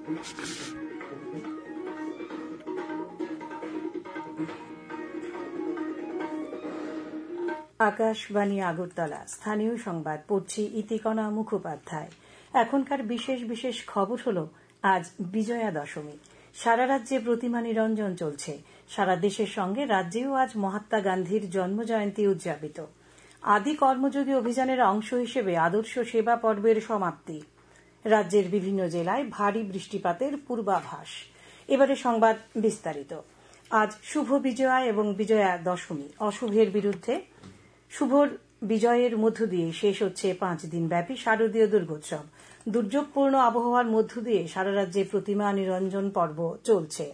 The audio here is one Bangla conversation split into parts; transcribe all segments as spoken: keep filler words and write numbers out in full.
আকাশবাণী আগরতলা। স্থানীয় সংবাদ পড়ছি ইতিকণা মুখোপাধ্যায়। এখনকার বিশেষ বিশেষ খবর হল আজ বিজয়া দশমী। সারা রাজ্যে প্রতিমা নিরঞ্জন চলছে। সারা দেশের সঙ্গে রাজ্যেও আজ মহাত্মা গান্ধীর জন্মজয়ন্তী উদযাপিত। আদি কর্মযোগী অভিযানের অংশ হিসেবে আদর্শ সেবা পর্বের সমাপ্তি। রাজ্যের বিভিন্ন জেলায় ভারী বৃষ্টিপাতের পূর্বাভাস। এবারে সংবাদ বিস্তারিত। আজ শুভ বিজয়া এবং বিজয়া দশমী। অশুভের বিরুদ্ধে শুভর বিজয়ের মধ্য দিয়ে শেষ হচ্ছে পাঁচ দিন ব্যাপী শারদীয় দুর্গোৎসব। দুর্যোগপূর্ণ আবহাওয়ার মধ্য দিয়ে সারা রাজ্যে প্রতিমা নিরঞ্জন পর্ব চলছে।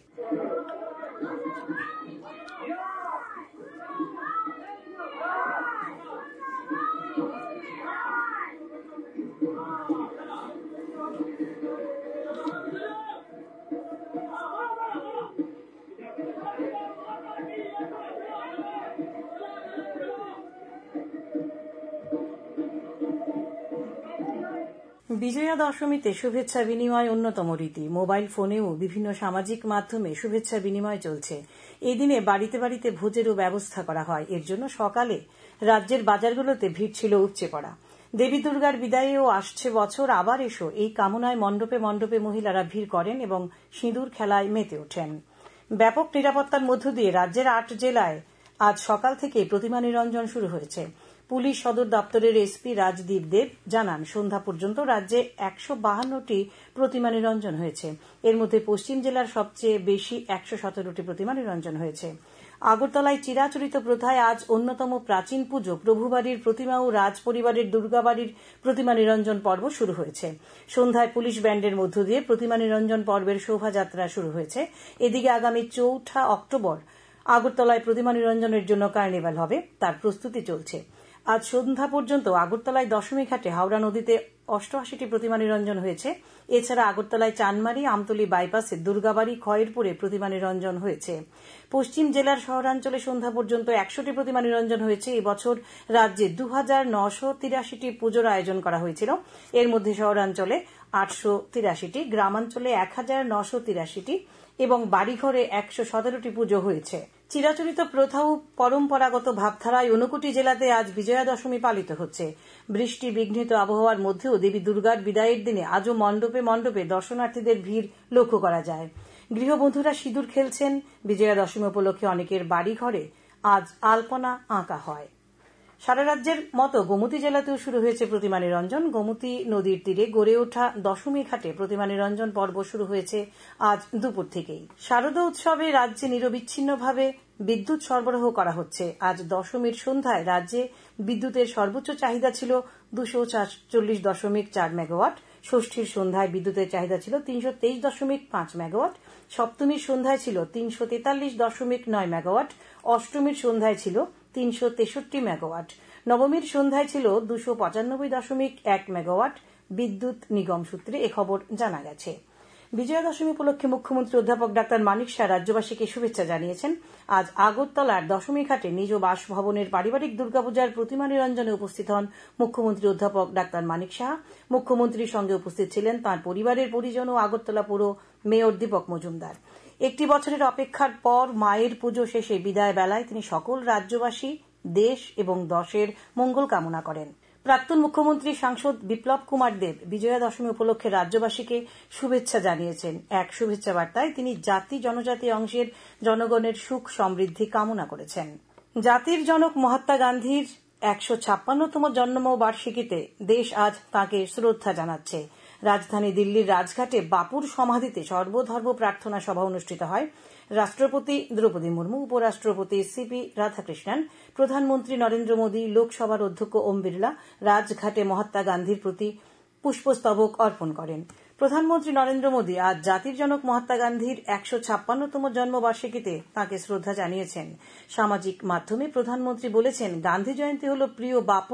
বিজয়া দশমীতে শুভেচ্ছা বিনিময় অন্যতম রীতি। মোবাইল ফোনেও বিভিন্ন সামাজিক মাধ্যমে শুভেচ্ছা বিনিময় চলছে। এদিনে বাড়িতে বাড়িতে ভোজেরও ব্যবস্থা করা হয়। এর জন্য সকালে রাজ্যের বাজারগুলোতে ভিড় ছিল উপচে পড়া। দেবী দুর্গার বিদায়েও আসছে বছর আবার এসো, এই কামনায় মণ্ডপে মণ্ডপে মহিলারা ভিড় করেন এবং সিঁদুর খেলায় মেতে ওঠেন। ব্যাপক নিরাপত্তার মধ্য দিয়ে রাজ্যের আট জেলায় আজ সকাল থেকে প্রতিমা নিরঞ্জন শুরু হয়েছে। পুলিশ সদর দপ্তরের এসপি রাজদীপ দেব জানান, সন্ধ্যা পর্যন্ত রাজ্যে একশো বাহান্নটি প্রতিমা নিরঞ্জন হয়েছে। এর মধ্যে পশ্চিম জেলার সবচেয়ে বেশি একশো সতেরোটি প্রতিমা নিরঞ্জন হয়েছে। আগরতলায় চিরাচরিত প্রথায় আজ অন্যতম প্রাচীন পুজো প্রভুবাড়ির প্রতিমা ও রাজ পরিবারের দুর্গাবাড়ির প্রতিমা নিরঞ্জন পর্ব শুরু হয়েছে। সন্ধ্যায় পুলিশ ব্যান্ডের মধ্য দিয়ে প্রতিমা নিরঞ্জন পর্বের শোভাযাত্রা শুরু হয়েছে। এদিকে আগামী চৌঠা অক্টোবর আগরতলায় প্রতিমা নিরঞ্জনের জন্য কার্নিভাল হবে, তার প্রস্তুতি চলছে। আজ সন্ধ্যা পর্যন্ত আগরতলায় দশমী ঘাটে হাওড়া নদীতে অষ্টআশিটি প্রতিমা নিরঞ্জন হয়েছে। এছাড়া আগরতলায় চানমারি, আমতলী বাইপাসে দুর্গাবাড়ি, খয়েরপুরে প্রতিমা নিরঞ্জন হয়েছে। পশ্চিম জেলার শহরাঞ্চলে সন্ধ্যা পর্যন্ত একশোটি প্রতিমা নিরঞ্জন হয়েছে। এবছর রাজ্যে দু হাজার নশো তিরাশিটি পুজোর আয়োজন করা হয়েছিল। এর মধ্যে শহরাঞ্চলে আটশো তিরাশিটি, গ্রামাঞ্চলে এক হাজার নশো তিরাশিটি এবং বাড়িঘরে একশো সতেরোটি পুজো হয়েছে। চিরাচরিত প্রথা ও পরম্পরাগত ভাবধারায় ঊনকোটি জেলাতে আজ বিজয়া দশমী পালিত হচ্ছে। বৃষ্টি বিঘ্নিত আবহাওয়ার মধ্যেও দেবী দুর্গার বিদায়ের দিনে আজও মণ্ডপে মণ্ডপে দর্শনার্থীদের ভিড় লক্ষ্য করা যায়। গৃহবধূরা সিঁদুর খেলছেন। বিজয়া দশমী উপলক্ষে অনেকের বাড়ি ঘরে আজ আলপনা আঁকা হয়। সারা রাজ্যের মতো গোমতী জেলাতেও শুরু হয়েছে প্রতিমা নিরঞ্জন। গোমতী নদীর তীরে গড়ে ওঠা দশমী ঘাটে প্রতিমা নিরঞ্জন পর্ব শুরু হয়েছে আজ দুপুর থেকেই। শারদা উৎসবে রাজ্যে নিরবিচ্ছিন্নভাবে বিদ্যুৎ সরবরাহ করা হচ্ছে। আজ দশমীর সন্ধ্যায় রাজ্যে বিদ্যুতের সর্বোচ্চ চাহিদা ছিল দুশো সাতচল্লিশ দশমিক চার মেগাওয়াট। ষষ্ঠীর সন্ধ্যায় বিদ্যুতের চাহিদা ছিল তিনশো তেইশ দশমিক পাঁচ মেগাওয়াট। সপ্তমীর সন্ধ্যায় ছিল তিনশো তেতাল্লিশ দশমিক নয় মেগাওয়াট। অষ্টমীর সন্ধ্যায় ছিল তিনশো তেষট্টি মেগাওয়াট। নবমীর সন্ধ্যায় ছিল দুশো পঁচানব্বই দশমিক এক মেগাওয়াট। বিদ্যুৎ নিগম সূত্রে এ খবর জানা গেছে। বিজয়া দশমী উপলক্ষে মুখ্যমন্ত্রী অধ্যাপক ডাক্তার মানিক শাহ রাজ্যবাসীকে শুভেচ্ছা জানিয়েছেন। আজ আগরতলার দশমী ঘাটে নিজ বাসভবনের পারিবারিক দুর্গাপূজার প্রতিমা নিরঞ্জনে উপস্থিত হন মুখ্যমন্ত্রী অধ্যাপক ডাক্তার মানিক শাহ। মুখ্যমন্ত্রীর সঙ্গে উপস্থিত ছিলেন তাঁর পরিবারের পরিজন ও আগরতলা পুর মেয়র দীপক মজুমদার। একটি বছরের অপেক্ষার পর মায়ের পুজো শেষে বিদায় বেলায় তিনি সকল রাজ্যবাসী, দেশ এবং দশের মঙ্গল কামনা করেন। প্রাক্তন মুখ্যমন্ত্রী সাংসদ বিপ্লব কুমার দেব বিজয়া দশমী উপলক্ষে রাজ্যবাসীকে শুভেচ্ছা জানিয়েছেন। এক শুভেচ্ছা বার্তায় তিনি জাতি জনজাতি অংশের জনগণের সুখ সমৃদ্ধি কামনা করেছেন। জাতির জনক মহাত্মা গান্ধীর একশো ছাপ্পান্নতম জন্মবার্ষিকীতে দেশ আজ তাঁকে শ্রদ্ধা জানাচ্ছে। রাজধানী দিল্লির রাজঘাটে বাপুর সমাধিতে সর্বধর্ম প্রার্থনা সভা অনুষ্ঠিত হয়। রাষ্ট্রপতি দ্রৌপদী মুর্মু, উপরাষ্ট্রপতি সিপি রাধাকৃষ্ণন, প্রধানমন্ত্রী নরেন্দ্র মোদী, লোকসভার অধ্যক্ষ ওম বিড়লা রাজঘাটে মহাত্মা গান্ধীর প্রতি পুষ্পস্তবক অর্পণ করেন। প্রধানমন্ত্রী নরেন্দ্র মোদী আজ জাতির জনক মহাত্মা গান্ধীর একশো ছাপ্পান্নতম জন্মবার্ষিকীতে তাঁকে শ্রদ্ধা জানিয়েছেন। সামাজিক মাধ্যমে প্রধানমন্ত্রী বলেছেন, গান্ধী জয়ন্তী হল প্রিয় বাপুর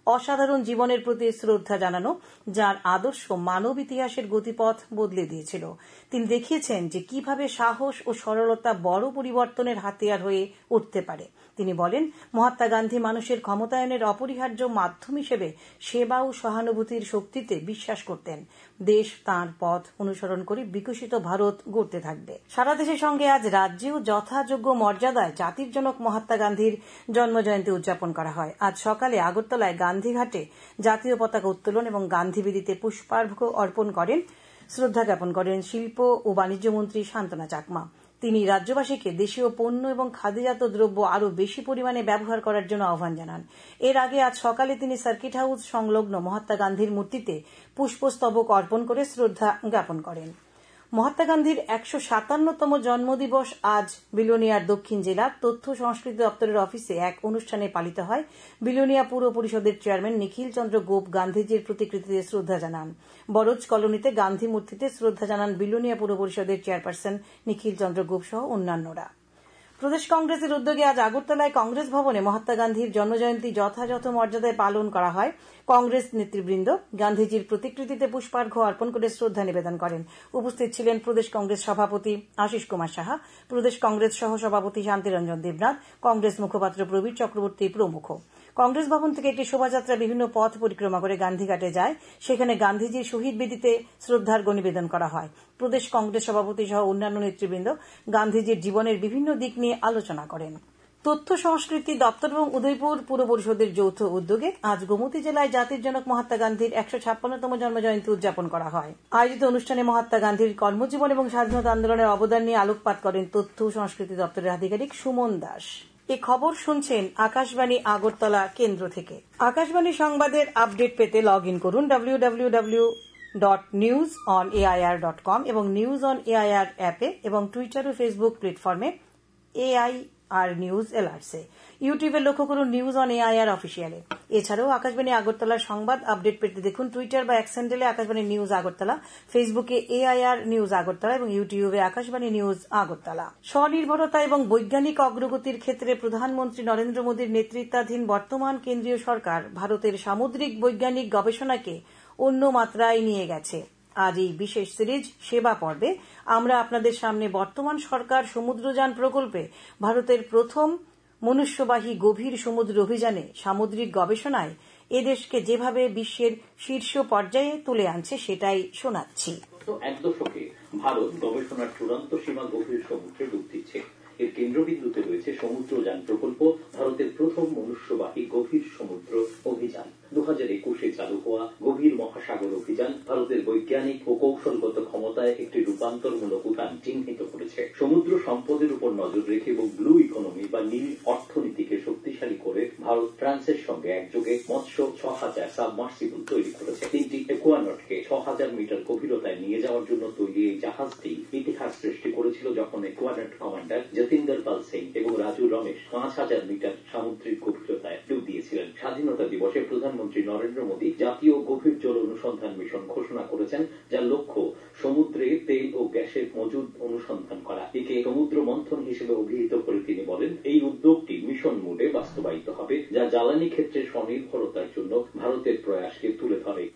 অসাধারণ জীবনের প্রতি শ্রদ্ধা জানানো, যার আদর্শ মানব ইতিহাসের গতিপথ বদলে দিয়েছিল। তিনি দেখিয়েছেন যে কিভাবে সাহস ও সরলতা বড় পরিবর্তনের হাতিয়ার হয়ে উঠতে পারে। তিনি বলেন, মহাত্মা গান্ধী মানুষের ক্ষমতায়নের অপরিহার্য মাধ্যম হিসেবে সেবা ও সহানুভূতির শক্তিতে বিশ্বাস করতেন। দেশ তাঁর পথ অনুসরণ করে বিকশিত ভারত গড়তে থাকবে। সারা দেশের সঙ্গে আজ রাজ্যেও যথাযোগ্য মর্যাদায় জাতির জনক মহাত্মা গান্ধীর জন্মজয়ন্তী উদযাপন করা হয়। আজ সকালে আগরতলায় গান্ধীঘাটে জাতীয় পতাকা উত্তোলন এবং গান্ধীবেদিতে পুষ্পার্ঘ্য অর্পণ করেন শ্রদ্ধা জ্ঞাপন করেন শিল্প ও বাণিজ্য মন্ত্রী শান্তনা চাকমা। তিনি রাজ্যবাসীকে দেশীয় পণ্য এবং খাদ্যজাত দ্রব্য আরও বেশি পরিমাণে ব্যবহার করার জন্য আহ্বান জানান। এর আগে আজ সকালে তিনি সার্কিট হাউস সংলগ্ন মহাত্মা গান্ধীর মূর্তিতে পুষ্পস্তবক অর্পণ করে শ্রদ্ধা জ্ঞাপন করেন। মহাত্মা গান্ধীর একশো সাতান্নতম জন্মদিবস আজ বিলোনিয়ার দক্ষিণ জেলার তথ্য সংস্কৃতি দপ্তরের অফিসে এক অনুষ্ঠানে পালিত হয়। বিলোনিয়া পুর পরিষদের চেয়ারম্যান নিখিল চন্দ্র গোপ গান্ধীজির প্রতিকৃতিতে শ্রদ্ধা জানান। বরজ কলোনিতে গান্ধী মূর্তিতে শ্রদ্ধা জানান বিলোনিয়া পুর পরিষদের চেয়ারপারসন নিখিল চন্দ্র গোপ সহ অন্যান্যরা। প্রদেশ কংগ্রেসের উদ্যোগে আজ আগরতলায় কংগ্রেস ভবনে মহাত্মা গান্ধীর জন্মজয়ন্তী যথাযথ মর্যাদায় পালন করা হয়। কংগ্রেস নেতৃবৃন্দ গান্ধীজির প্রতিকৃতিতে পুষ্পার্ঘ্য অর্পণ করে শ্রদ্ধা নিবেদন করেন। উপস্থিত ছিলেন প্রদেশ কংগ্রেস সভাপতি আশিস কুমার সাহা, প্রদেশ কংগ্রেস সহ সভাপতি শান্তিরঞ্জন দেবনাথ, কংগ্রেস মুখপাত্র প্রবীর চক্রবর্তী প্রমুখ। কংগ্রেস ভবন থেকে একটি শোভাযাত্রা বিভিন্ন পথ পরিক্রমা করে গান্ধীঘাটে যায়। সেখানে গান্ধীজির শহীদ বেদিতে শ্রদ্ধার্ঘ্য নিবেদন করা হয়। প্রদেশ কংগ্রেস সভাপতি সহ অন্যান্য নেতৃবৃন্দ গান্ধীজির জীবনের বিভিন্ন দিক নিয়ে আলোচনা করেন। তথ্য সংস্কৃতি দপ্তর এবং উদয়পুর পুর পরিষদের যৌথ উদ্যোগে আজ গোমতী জেলায় জাতির জনক মহাত্মা গান্ধীর একশো ছাপ্পান্নতম জন্মজয়ন্তী উদযাপন করা হয়। আয়োজিত অনুষ্ঠানে মহাত্মা গান্ধীর কর্মজীবন এবং স্বাধীনতা আন্দোলনের অবদান নিয়ে আলোকপাত করেন তথ্য সংস্কৃতি দপ্তরের আধিকারিক সুমন দাস। এই খবর শুনছেন আকাশবাণী আগরতলা কেন্দ্র থেকে। আকাশবাণী সংবাদের আপডেট পেতে লগ ইন করুন W W W dot news on AIR dot com এবং নিউজ অন এআইআর অ্যাপে এবং টুইটার ও ফেসবুক প্ল্যাটফর্মে এআইআর নিউজ এলার্টসে। ইউটিউবে লক্ষ্য করুন নিউজ অন এআইআর অফিসিয়ালে। এছাড়াও আকাশবাণী আগরতলার সংবাদ আপডেট পেতে দেখুন টুইটার বা এক্স হ্যান্ডেলে আকাশবাণী নিউজ আগরতলা, ফেসবুকে এআইআর নিউজ আগরতলা এবং ইউটিউবে আকাশবাণী নিউজ আগরতলা। স্বনির্ভরতা এবং বৈজ্ঞানিক অগ্রগতির ক্ষেত্রে প্রধানমন্ত্রী নরেন্দ্র মোদীর নেতৃত্বাধীন বর্তমান কেন্দ্রীয় সরকার ভারতের সামুদ্রিক বৈজ্ঞানিক গবেষণাকে অন্য মাত্রায় নিয়ে গেছে। আজ এই বিশেষ সিরিজ সেবা পর্বে আমরা আপনাদের সামনে বর্তমান সরকার সমুদ্রযান প্রকল্পে ভারতের প্রথম মনুষ্যবাহী গভীর সমুদ্র অভিযানে সামুদ্রিক গবেষণায় এদেশকে যেভাবে বিশ্বের শীর্ষ পর্যায়ে তুলে আনছে সেটাই শোনাচ্ছি। এক দশকে ভারত গবেষণার চূড়ান্ত সীমা গভীর সমুদ্রে ডুব দিচ্ছে। এর কেন্দ্রবিন্দুতে রয়েছে সমুদ্রযান প্রকল্প, ভারতের প্রথম মনুষ্যবাহী গভীর সমুদ্র অভিযান। দু হাজার একুশে চালু হওয়া গভীর মহাসাগর অভিযান ভারতের বৈজ্ঞানিক ও কৌশলগত ক্ষমতায় একটি রূপান্তরমূলক উত্থান চিহ্নিত করেছে। সমুদ্র সম্পদের উপর নজর রেখে এবং ব্লু ইকোনমি বা নীল অর্থনীতিকে শক্তিশালী করে ভারত ফ্রান্সের সঙ্গে একযোগে মৎস্য ছ হাজার সাবমার্সিবল তৈরি করেছে। তিনটি একুয়ানটকে ছ হাজার মিটার গভীরতায় নিয়ে যাওয়ার জন্য তৈরি এই জাহাজটি ইতিহাস সৃষ্টি করেছিল যখন একুয়ানট কমান্ডার যতীন্দ্র পাল সিং এবং রাজু রমেশ পাঁচ হাজার মিটার সামুদ্রিক গভীরতায় ডুব দিয়েছিলেন। স্বাধীনতা দিবসে প্রধানমন্ত্রী নরেন্দ্র মোদী জাতীয় গভীর জল অনুসন্ধান মিশন ঘোষণা করেছেন, যার লক্ষ্য সমুদ্রে তেল ও গ্যাসের মজুদ অনুসন্ধান করা। একে সমুদ্র মন্থন হিসেবে অভিহিত করে তিনি বলেন, এই উদ্যোগটি মিশন মোডে বাস্তবায়িত হবে, যা জ্বালানি ক্ষেত্রে স্বনির্ভরতার জন্য ভারতের প্রয়াসকে তুলে ধরে।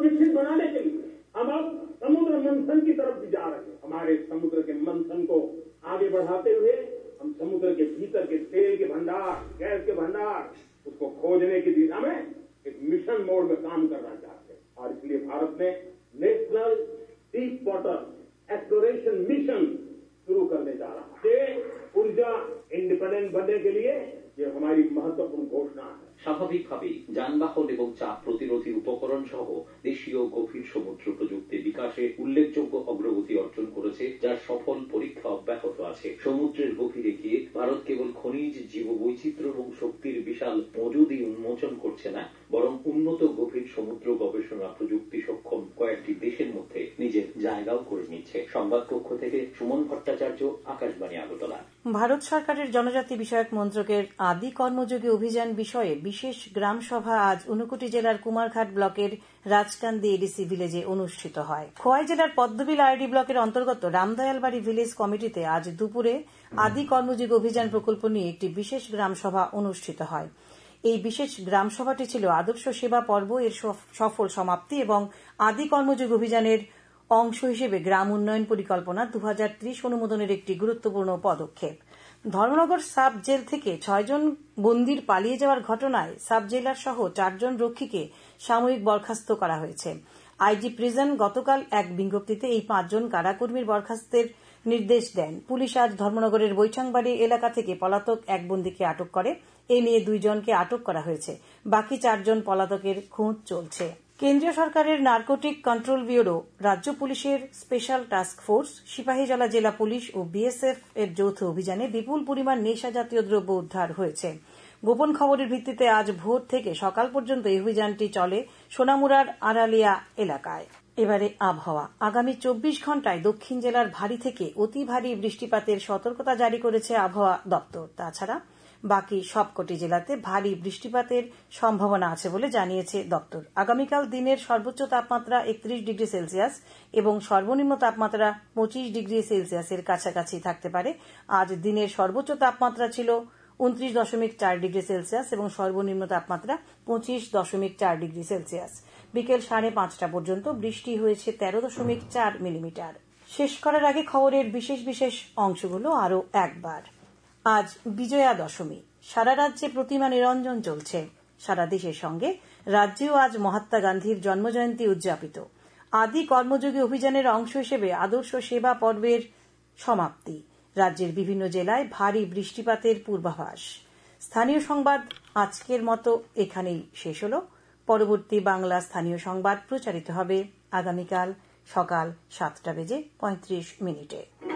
हम अब समुद्र मंथन की तरफ भी जा रहे हैं। हमारे समुद्र के मंथन को आगे बढ़ाते हुए हम समुद्र के भीतर के तेल के भंडार, गैस के भंडार, उसको खोजने की दिशा में एक मिशन मोड में काम करना चाहते हैं। और इसलिए भारत ने national deep water exploration mission शुरू करने जा रहा है। ये ऊर्जा इंडिपेंडेंट बनने के लिए ये हमारी महत्वपूर्ण घोषणा है। স্বাভাবিকভাবেই যানবাহন এবং চাপ প্রতিরোধী উপকরণ সহ দেশীয় গভীর সমুদ্র প্রযুক্তি বিকাশে উল্লেখযোগ্য অগ্রগতি অর্জন করেছে, যার সফল পরীক্ষা অব্যাহত আছে। সমুদ্রের গভীরে গিয়ে ভারত কেবল খনিজ, জীববৈচিত্র্য এবং শক্তির বিশাল মজুদই উন্মোচন করছে না, বরং উন্নত গভীর সমুদ্র গবেষণা প্রযুক্তি সক্ষম কয়েকটি দেশের মধ্যে নিজের জায়গাও করে নিচ্ছে। সংবাদ কক্ষ থেকে সুমন ভট্টাচার্য, আকাশবাণী আগরতলা। ভারত সরকারের জনজাতি বিষয়ক মন্ত্রকের আদি কর্মযোগী অভিযান বিষয়ে বিশেষ গ্রাম সভা আজ ঊনকোটি জেলার কুমারঘাট ব্লকের রাজকান্দি এডিসি ভিলেজে অনুষ্ঠিত হয়। খোয়াই জেলার পদ্মবিল আরডি ব্লকের অন্তর্গত রামদয়ালবাড়ি ভিলেজ কমিটিতে আজ দুপুরে আদি কর্মযোগী অভিযান প্রকল্প নিয়ে একটি বিশেষ গ্রাম সভা অনুষ্ঠিত হয়। এই বিশেষ গ্রামসভাটি ছিল আদর্শ সেবা পর্ব এর সফল সমাপ্তি এবং আদি কর্মযোগ অভিযানের অংশ হিসেবে গ্রাম উন্নয়ন পরিকল্পনা দু হাজার ত্রিশ অনুমোদনের একটি গুরুত্বপূর্ণ পদক্ষেপ। ধর্মনগর সাব জেল থেকে ছয়জন বন্দীর পালিয়ে যাওয়ার ঘটনায় সাব জেলার সহ চারজন রক্ষীকে সাময়িক বরখাস্ত করা হয়েছে। আইজি প্রিজন গতকাল এক বিজ্ঞপ্তিতে এই পাঁচজন কারাকর্মীর বরখাস্তের নির্দেশ দেন। পুলিশ আজ ধর্মনগরের বৈঠাংবাড়ি এলাকা থেকে পলাতক এক বন্দীকে আটক করে। এ নিয়ে দুইজনকে আটক করা হয়েছে। বাকি চারজন পলাতকের খোঁজ চলছে। কেন্দ্রীয় সরকারের নার্কোটিক কন্ট্রোল ব্যুরো, রাজ্য পুলিশের স্পেশাল টাস্ক ফোর্স, সিপাহীজলা জেলা পুলিশ ও বিএসএফ এর যৌথ অভিযানে বিপুল পরিমাণ নেশা জাতীয় দ্রব্য উদ্ধার হয়েছে। গোপন খবরের ভিত্তিতে আজ ভোর থেকে সকাল পর্যন্ত এই অভিযানটি চলে সোনামুড়ার আড়ালিয়া এলাকায়। এবারে আবহাওয়া। আগামী চব্বিশ ঘন্টায় দক্ষিণ জেলার ভারী থেকে অতি ভারী বৃষ্টিপাতের সতর্কতা জারি করেছে আবহাওয়া দপ্তর। তাছাড়া বাকি সবকটি জেলাতে ভারী বৃষ্টিপাতের সম্ভাবনা আছে বলে জানিয়েছে দপ্তর। আগামীকাল দিনের সর্বোচ্চ তাপমাত্রা একত্রিশ ডিগ্রি সেলসিয়াস এবং সর্বনিম্ন তাপমাত্রা পঁচিশ ডিগ্রি সেলসিয়াসের কাছাকাছি থাকতে পারে। আজ দিনের সর্বোচ্চ তাপমাত্রা ছিল উনত্রিশ দশমিক চার ডিগ্রি সেলসিয়াস এবং সর্বনিম্ন তাপমাত্রা পঁচিশ দশমিক চার ডিগ্রি সেলসিয়াস। বিকেল সাড়ে পাঁচটা পর্যন্ত বৃষ্টি হয়েছে তেরো দশমিক চার মিলিমিটার। শেষ করার আগে খবরের বিশেষ বিশেষ অংশগুলো আরও একবার। আজ বিজয়া দশমী। সারা রাজ্যে প্রতিমা নিরঞ্জন চলছে। সারা দেশের সঙ্গে রাজ্যেও আজ মহাত্মা গান্ধীর জন্মজয়ন্তী উদযাপিত। আদি কর্মযোগী অভিযানের অংশ হিসেবে আদর্শ সেবা পর্বের সমাপ্তি। রাজ্যের বিভিন্ন জেলায় ভারী বৃষ্টিপাতের পূর্বাভাস। স্থানীয় সংবাদ আজকের মতো এখানেই শেষ হল। পরবর্তী বাংলা স্থানীয় সংবাদ প্রচারিত হবে আগামীকাল সকাল সাতটা বেজে পঁয়ত্রিশ মিনিটে।